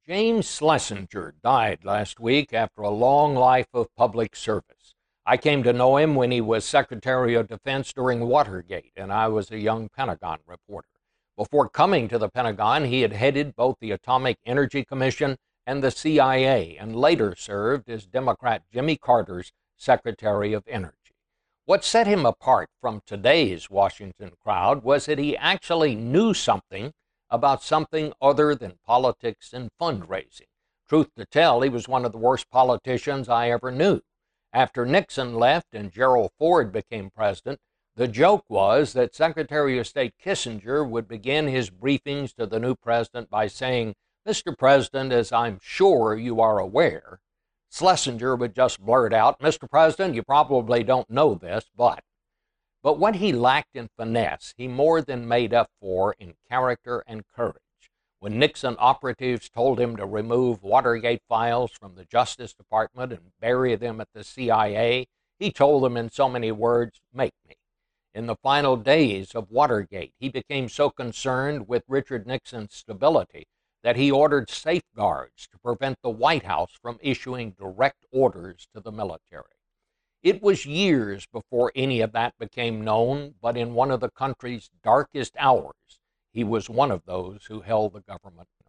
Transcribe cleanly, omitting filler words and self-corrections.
James Schlesinger died last week after a long life of public service. I came to know him when he was Secretary of Defense during Watergate, and I was a young Pentagon reporter. Before coming to the Pentagon, he had headed both the Atomic Energy Commission and the CIA, and later served as Democrat Jimmy Carter's Secretary of Energy. What set him apart from today's Washington crowd was that he actually knew something about something other than politics and fundraising. Truth to tell, he was one of the worst politicians I ever knew. After Nixon left and Gerald Ford became president, the joke was that Secretary of State Kissinger would begin his briefings to the new president by saying, "Mr. President, as I'm sure you are aware," Schlesinger would just blurt out, "Mr. President, you probably don't know this, but..." But what he lacked in finesse, he more than made up for in character and courage. When Nixon operatives told him to remove Watergate files from the Justice Department and bury them at the CIA, he told them in so many words, "Make me." In the final days of Watergate, he became so concerned with Richard Nixon's stability that he ordered safeguards to prevent the White House from issuing direct orders to the military. It was years before any of that became known, but in one of the country's darkest hours, he was one of those who held the government